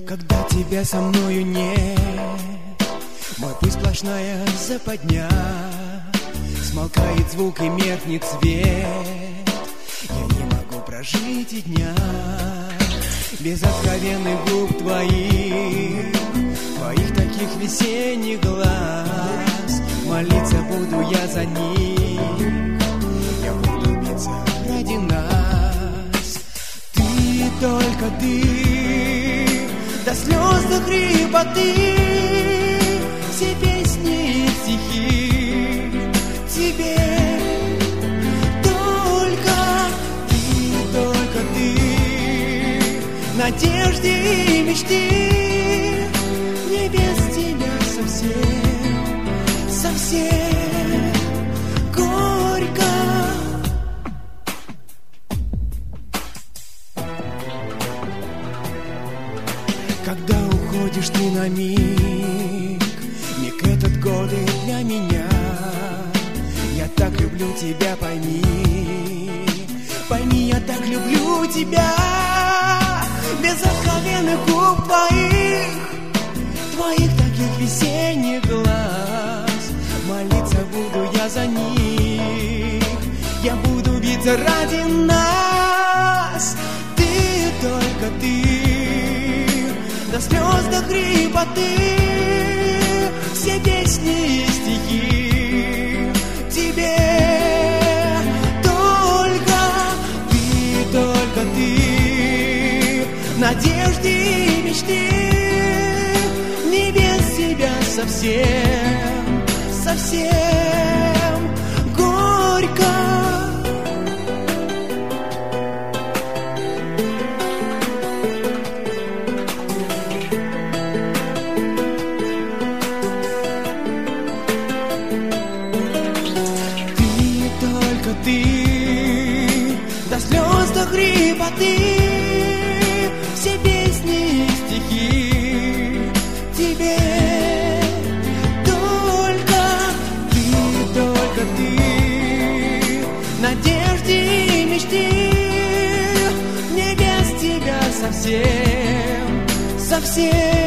Когда тебя со мною нет, мой путь сплошная западня. Смолкает звук и меркнет свет, я не могу прожить и дня без откровенных губ твоих, твоих таких весенних глаз. Молиться буду я за них, я буду биться ради нас. Ты, только ты, до слез, до хрипоты, все песни и стихи тебе. Только ты, надежды и мечты, мне без тебя совсем горько. Когда уходишь ты на миг этот годы для меня. Я так люблю тебя, пойми, я так люблю тебя. Без откровенных губ твоих таких весенних глаз. Молиться буду я за них, я буду биться ради нас. Ты, только ты, до слез, до хрипоты, все песни и стихи тебе. Только ты, надежды и мечты, не без тебя совсем горько. Ты, только ты, до слез, до хрипоты, все песни и стихи тебе. Только ты, надежды и мечты, мне без тебя совсем